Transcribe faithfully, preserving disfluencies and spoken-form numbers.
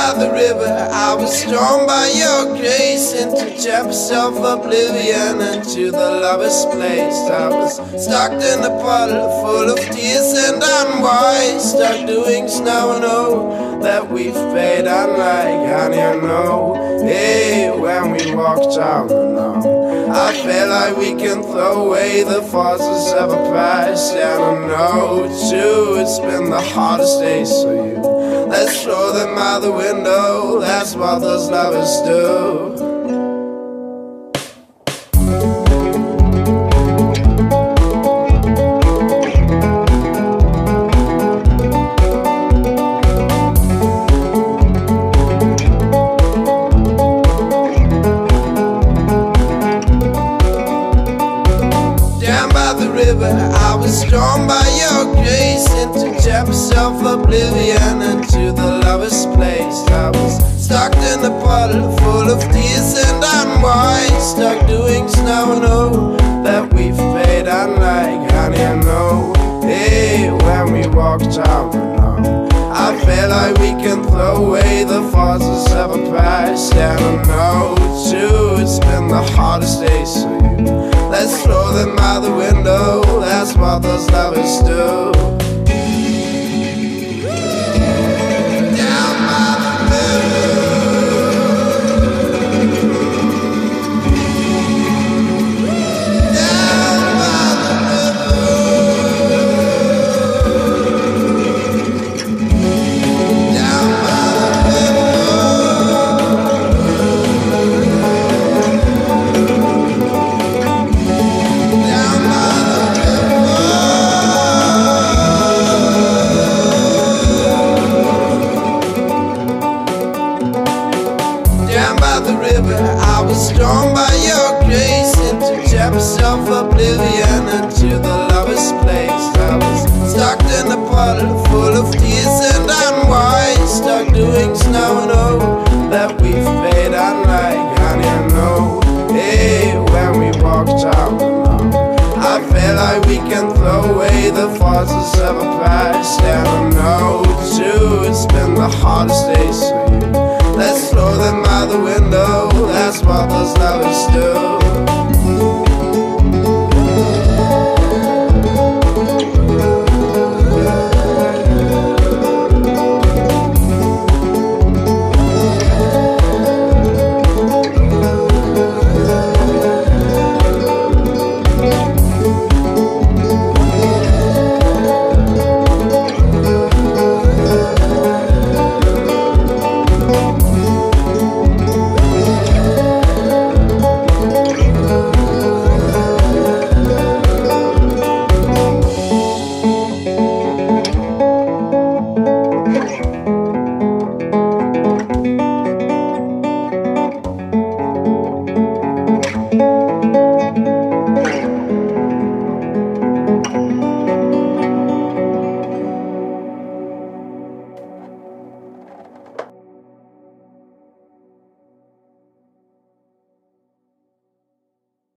by the river, I was drawn by your grace into depths of oblivion, into the lover's place. I was stuck in a puddle full of tears and unwise, stuck doing now and oh that we've paid unlike honey and know. Hey, when we walked down the now, I feel like we can throw away the forces of a past. And I know too, it's been the hardest days for you. Let's throw them out the window, that's what those lovers do. I was drawn by your grace into depths of oblivion, into the lover's place. I was stuck in a puddle full of tears and unwise, stuck doing now and oh that we've paid unlike honey and know. Hey, when we walked out now, I feel like we can throw away the forces of a past. And I know too, it's been the hardest days for you. Let's throw them out the window, that's what those lovers do. I was drawn by your grace into depths of oblivion, into the lover's place. I was stuck in a puddle full of tears and unwise, stuck doing now and oh that we've paid unlike honey and know. Hey, when we walked out now, I feel like we can throw away the forces of a past. And I know too, it's been the hardest days for you.